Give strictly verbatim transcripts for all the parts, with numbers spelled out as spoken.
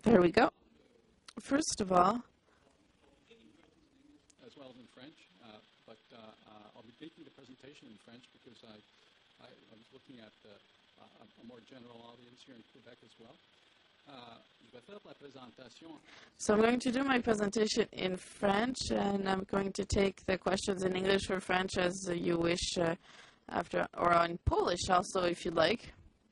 There we go. First of all, as well as in French, uh, but uh, uh, I'll be making the presentation in French because I, I, I was looking at uh, a, a more general audience here in Quebec as well. Uh, je vais faire la présentation. So I'm going to do my presentation in French, and I'm going to take the questions in English or French as you wish, uh, after, or in Polish also if you like.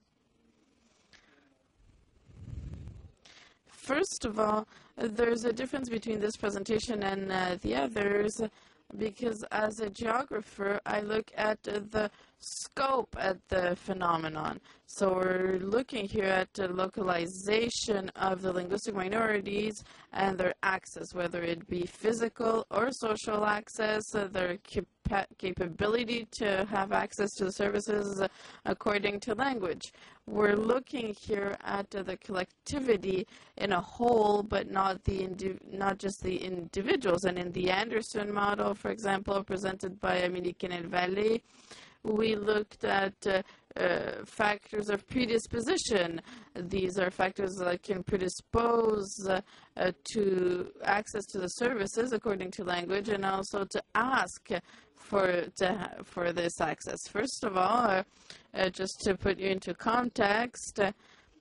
First of all, there's a difference between this presentation and uh, the others, because as a geographer, I look at uh, the scope at the phenomenon. So we're looking here at the localization of the linguistic minorities and their access, whether it be physical or social access, uh, their capa capability to have access to the services uh, according to language. We're looking here at uh, the collectivity in a whole, but not the not just the individuals. And in the Anderson model, for example, presented by Amélie Kennel-Vallée, we looked at uh, uh, factors of predisposition. These are factors that can predispose uh, uh, to access to the services according to language, and also to ask for to for this access. First of all, uh, uh, just to put you into context, uh,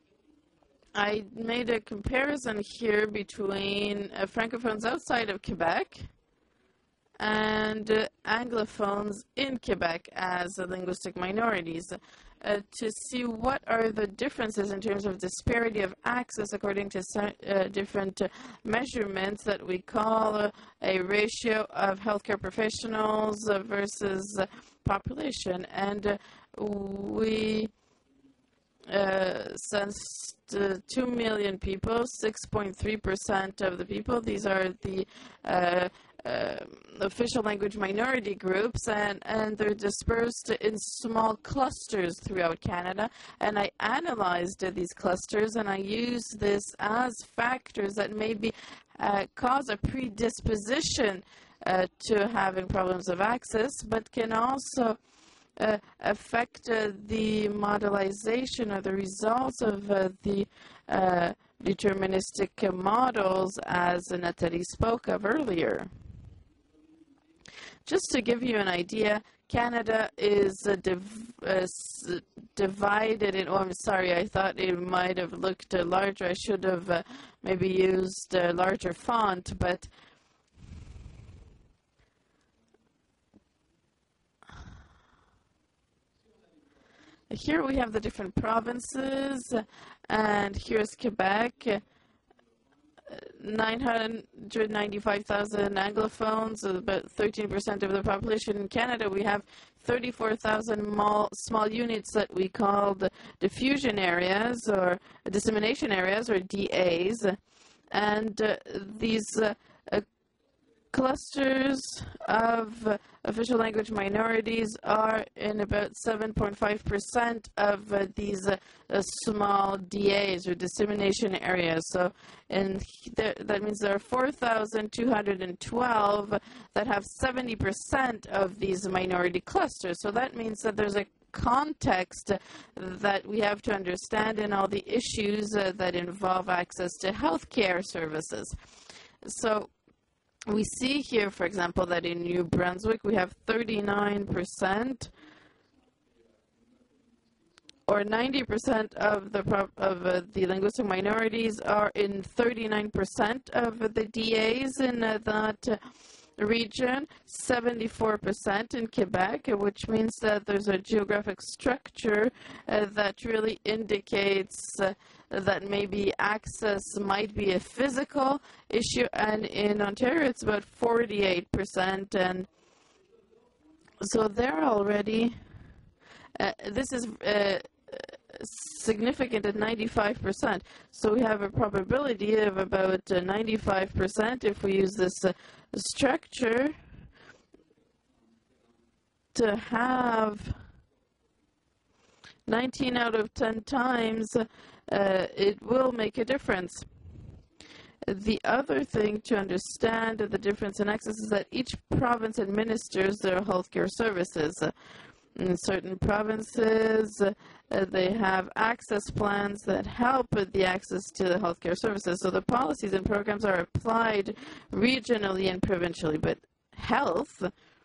I made a comparison here between uh, francophones outside of Quebec and uh, anglophones in Quebec as uh, linguistic minorities, uh, to see what are the differences in terms of disparity of access according to uh, different uh, measurements that we call uh, a ratio of healthcare professionals uh, versus uh, population. And uh, we uh, sensed uh, two million people, six point three percent of the people. These are the uh, Uh, official language minority groups, and, and they're dispersed in small clusters throughout Canada. And I analyzed uh, these clusters, and I used this as factors that maybe uh, cause a predisposition uh, to having problems of access, but can also uh, affect uh, the modelization or the results of uh, the uh, deterministic models, as Nathalie spoke of earlier. Just to give you an idea, Canada is uh, div uh, divided in, oh, I'm sorry, I thought it might have looked uh, larger. I should have uh, maybe used a larger font, but here we have the different provinces, and here's Quebec. nine hundred ninety-five thousand anglophones, about thirteen percent of the population. In Canada, we have thirty-four thousand small units that we call the diffusion areas or dissemination areas, or D As. And uh, these uh, uh, clusters of uh, official language minorities are in about seven point five percent of uh, these uh, uh, small D As or dissemination areas. So and there, that means there are four thousand two hundred twelve that have seventy percent of these minority clusters. So that means that there's a context that we have to understand in all the issues uh, that involve access to healthcare services. So we see here, for example, that in New Brunswick we have thirty-nine percent or ninety percent of the of uh, the linguistic minorities are in thirty-nine percent of the D As in uh, that uh, region, seventy-four percent in Quebec, which means that there's a geographic structure uh, that really indicates uh, that maybe access might be a physical issue, and in Ontario it's about forty-eight percent, and so there already, uh, this is uh, significant at ninety-five percent. So we have a probability of about uh, ninety-five percent if we use this uh, structure to have nineteen out of ten times uh, it will make a difference. The other thing to understand the difference in access is that each province administers their healthcare services. In certain provinces, uh, they have access plans that help with the access to the healthcare services. So the policies and programs are applied regionally and provincially, but health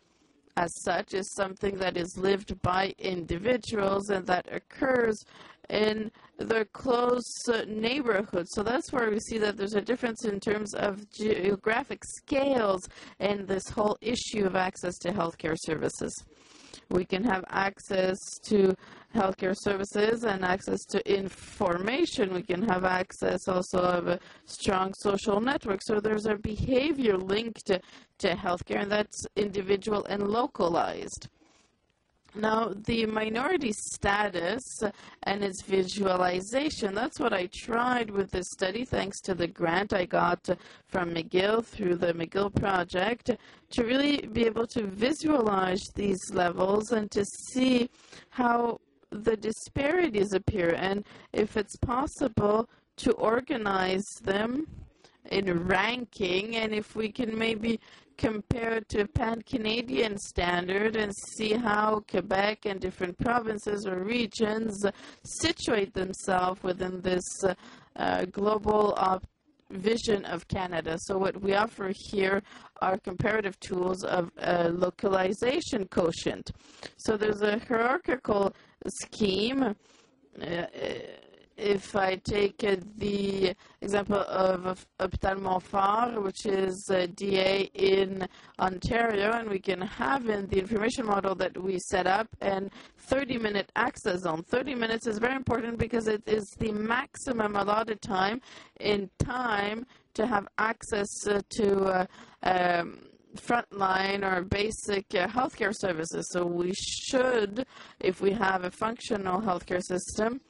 as such is something that is lived by individuals and that occurs in their close neighborhoods. So that's where we see that there's a difference in terms of geographic scales in this whole issue of access to healthcare services. We can have access to healthcare services and access to information. We can have access also of a strong social network. So there's a behavior linked to, to healthcare, and that's individual and localized. Now, the minority status and its visualization, that's what I tried with this study, thanks to the grant I got from McGill through the McGill project, to really be able to visualize these levels and to see how the disparities appear and if it's possible to organize them in ranking, and if we can maybe compare it to a pan-Canadian standard and see how Quebec and different provinces or regions situate themselves within this uh, uh, global op- vision of Canada. So what we offer here are comparative tools of uh, localization quotient. So there's a hierarchical scheme. Uh, If I take uh, the example of Hôpital Montfort, which is uh, D A in Ontario, and we can have in the information model that we set up and thirty-minute access zone. thirty minutes is very important because it is the maximum allotted time in time to have access uh, to uh, um, frontline or basic uh, healthcare services. So we should, if we have a functional healthcare system,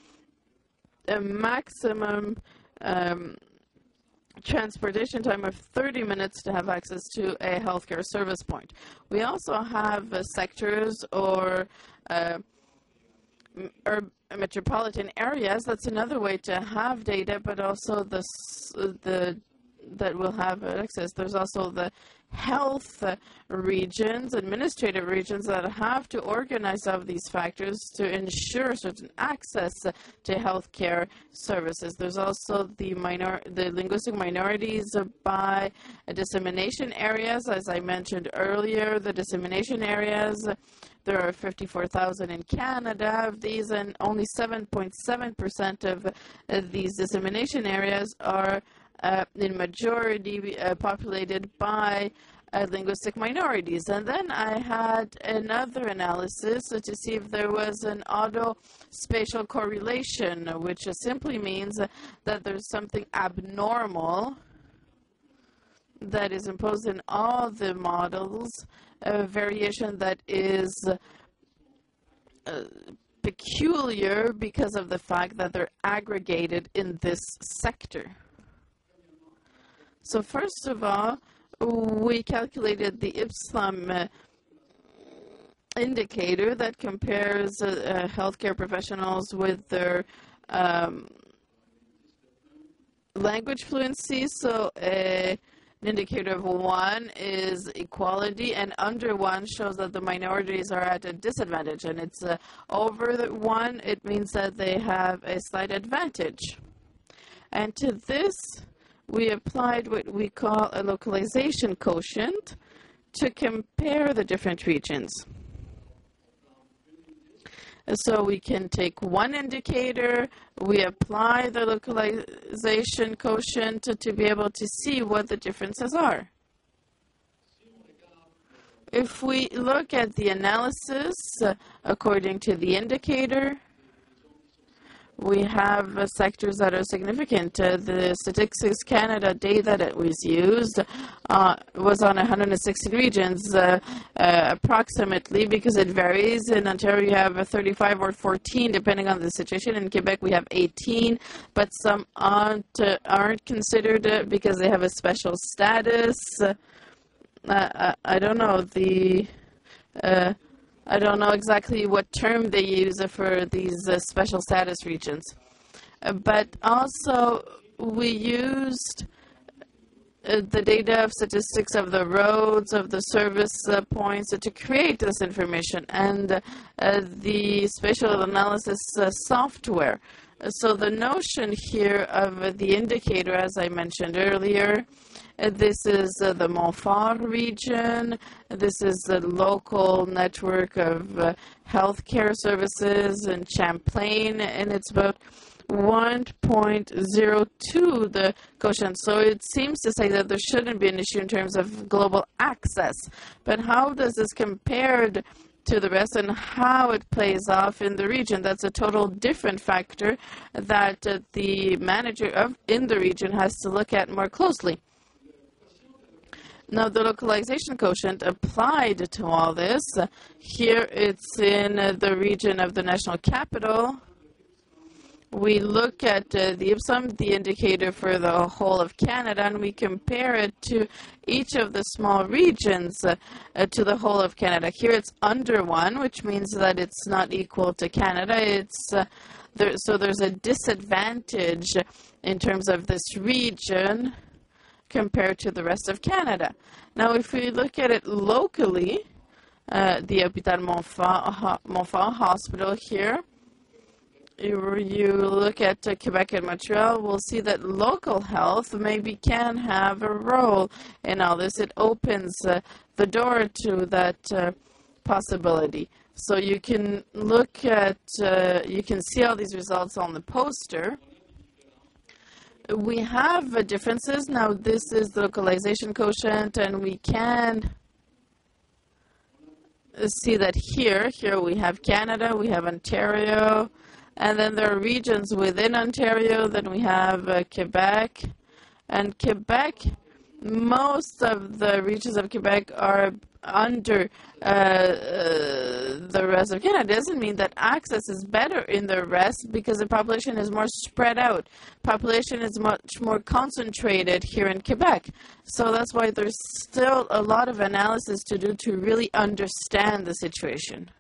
a maximum um, transportation time of thirty minutes to have access to a healthcare service point. We also have uh, sectors or uh, urban metropolitan areas. That's another way to have data, but also the the that will have access. There's also the health regions, administrative regions that have to organize all of these factors to ensure certain access to healthcare services. There's also the minor, the linguistic minorities by dissemination areas. As I mentioned earlier, the dissemination areas, there are fifty-four thousand in Canada of these, and only seven point seven percent of uh, these dissemination areas are Uh, in majority uh, populated by uh, linguistic minorities. And then I had another analysis uh, to see if there was an auto-spatial correlation, which uh, simply means uh, that there's something abnormal that is imposed in all the models, a variation that is uh, peculiar because of the fact that they're aggregated in this sector. So first of all, we calculated the IPSLAM uh, indicator that compares uh, uh, healthcare professionals with their um, language fluency. So uh, an indicator of one is equality, and under one shows that the minorities are at a disadvantage. And it's uh, over the one, it means that they have a slight advantage. And to this, we applied what we call a localization quotient to compare the different regions. So we can take one indicator, we apply the localization quotient to, to be able to see what the differences are. If we look at the analysis uh, according to the indicator, we have uh, sectors that are significant. Uh, the Statistics Canada data that was used uh, was on one hundred sixteen regions, uh, uh, approximately, because it varies. In Ontario, you have a thirty-five or fourteen, depending on the situation. In Quebec, we have eighteen, but some aren't, uh, aren't considered uh, because they have a special status. Uh, I, I don't know. The... Uh, I don't know exactly what term they use for these uh, special status regions. Uh, but also, we used uh, the data of statistics of the roads, of the service uh, points, uh, to create this information, and uh, the spatial analysis uh, software. So the notion here of uh, the indicator, as I mentioned earlier, uh, this is uh, the Montfort region. This is the local network of uh, healthcare services in Champlain, and it's about one point zero two, the quotient. So it seems to say that there shouldn't be an issue in terms of global access. But how does this compare to the rest, and how it plays off in the region? That's a total different factor that uh, the manager of in the region has to look at more closely. Now, the localization quotient applied to all this, uh, here it's in uh, the region of the national capital. We look at uh, the IPSOM, the indicator for the whole of Canada, and we compare it to each of the small regions uh, uh, to the whole of Canada. Here it's under one, which means that it's not equal to Canada. It's uh, there, so there's a disadvantage in terms of this region compared to the rest of Canada. Now, if we look at it locally, uh, the Hôpital Montfort, Montfort Hospital here, you look at uh, Quebec and Montreal, we'll see that local health maybe can have a role in all this. It opens uh, the door to that uh, possibility. So you can look at, uh, you can see all these results on the poster. We have uh, differences. Now, this is the localization quotient, and we can see that here, here we have Canada, we have Ontario, and then there are regions within Ontario. Then we have uh, Quebec. And Quebec, most of the regions of Quebec are under uh, uh, the rest of Canada. It doesn't mean that access is better in the rest, because the population is more spread out. Population is much more concentrated here in Quebec. So that's why there's still a lot of analysis to do to really understand the situation.